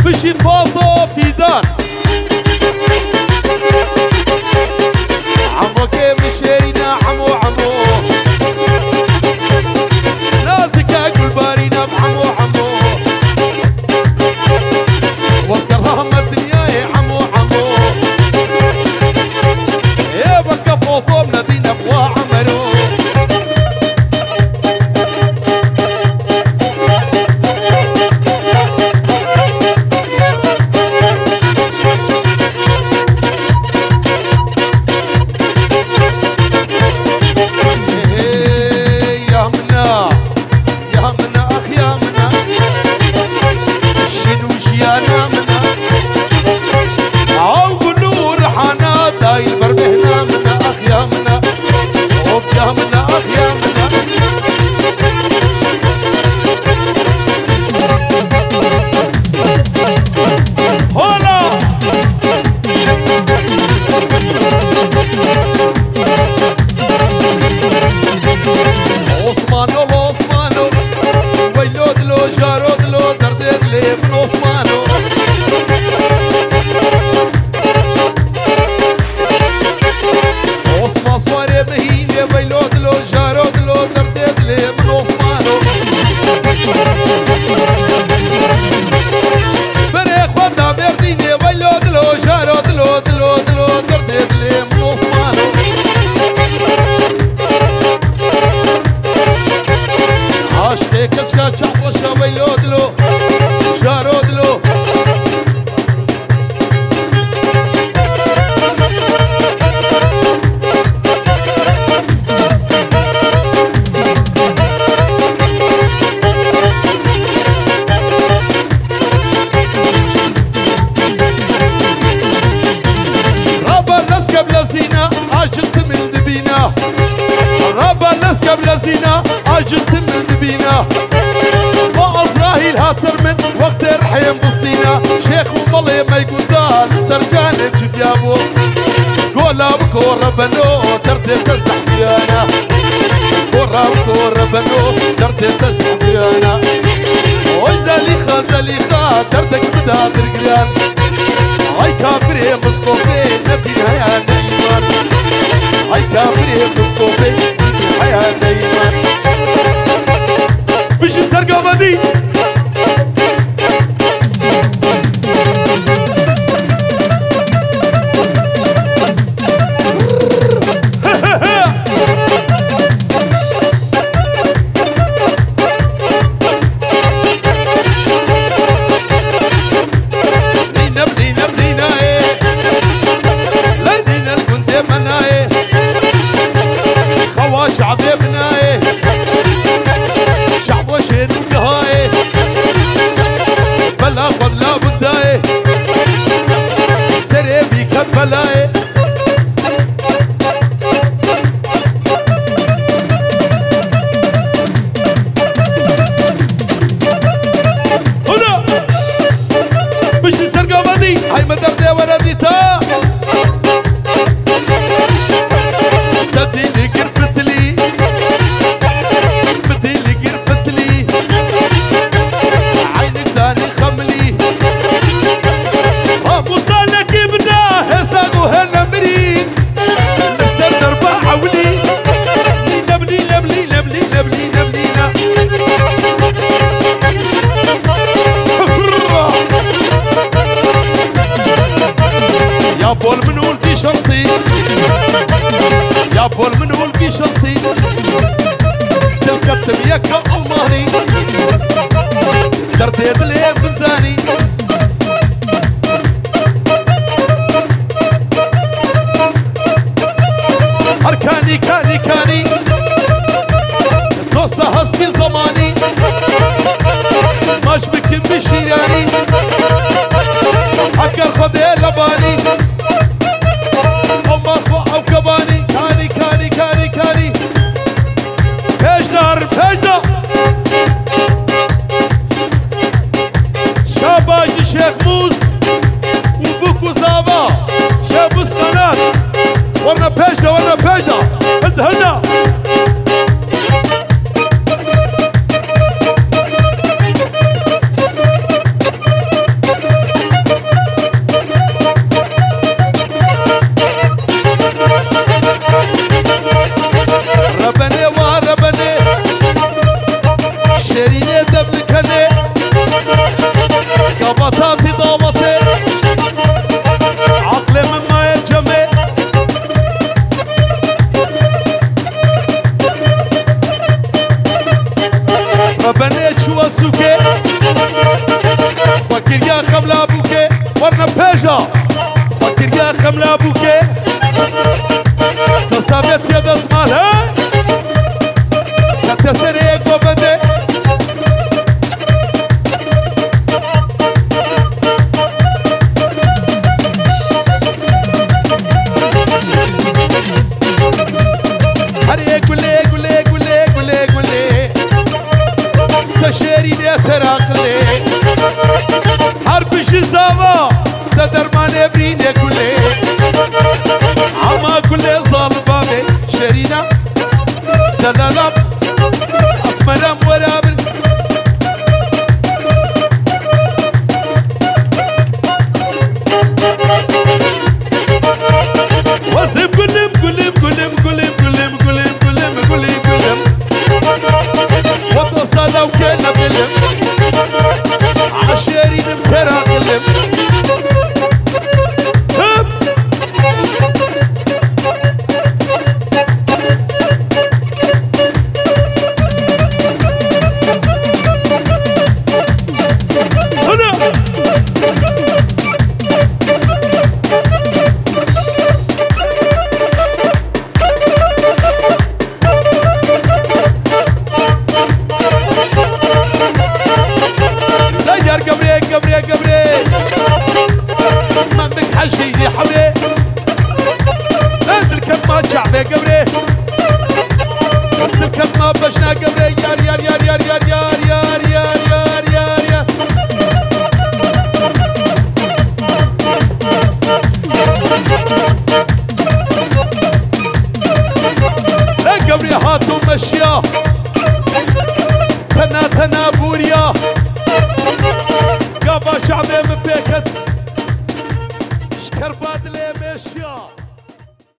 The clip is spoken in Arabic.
بشي فاصو في دار عمو كيف مشينا عمو عمو ناسك اقول بارينا بعمو عمو واسكرها هم الدنيا يا عمو عمو يا بكا فوفو بنادينا بوا عمرو عجلت من دبينا وعزراهيل هاتسر من وقت الرحيم بالصينا شيخ ومالي ما يقول دال سرجان الجديابو قولا بكور بنو ترتيب تسحبيانا قولا بكور بنو ترتيب تسحبيانا وزليخا زليخا ترتك بدا درقلان هاي كافري مصطفي نبينا يا نيمان هاي كافري مصطفي حياة نيمان بشي سرقة مدي ضبطاتي ضبطي عقلي مما يجمي ربنيت شو السوكي فكر يا خملا بوكي ورنا بيجا فكر يا خملا بوكي تصابت يد اسمالها كتسري قوبدي هري قولي قولي قولي قولي قولي تشيري دي تراقلي حرب الجزاوة تدرمان بريني قولي عما كل ظالبابي شرينا دلالب أسمرام ورابر وصف قلم قلم قلم قلم قلم قلم قلم قلم قلم وتصل وكلا قلم عشيري نمترى قلم قبري منك حجي يا حولي تركب ما شعبي قبري تركب ما بشنا قبري يار يار يار يار يار يار يار يار يار يار لا قبري هاتوا مشيا تنا بوريا شعبي من بيكت شكربان